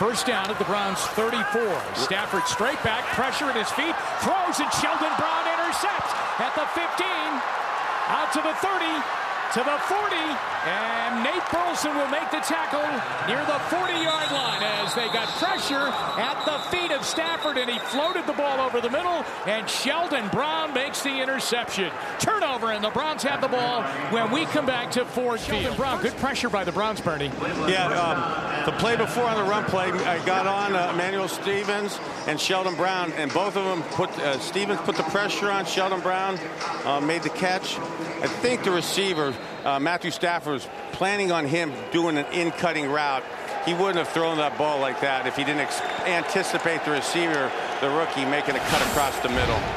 First down at the Browns 34. Stafford straight back, pressure at his feet, throws, and Sheldon Brown intercepts at the 15, out to the 30, to the 40, and Nate Burleson will make the tackle near the 40-yard line as they got pressure at the feet of Stafford, and he floated the ball over the middle, and Sheldon Brown makes the interception. Turnover, and the Browns have the ball when we come back to Ford Field. Sheldon Brown, good pressure by the Browns, Bernie. Yeah, the play before on the run play, I got on Emmanuel Stevens and Sheldon Brown, and both of them Stevens put the pressure on Sheldon Brown, made the catch. I think the receiver, Matthew Stafford, was planning on him doing an in-cutting route. He wouldn't have thrown that ball like that if he didn't anticipate the receiver, the rookie, making a cut across the middle.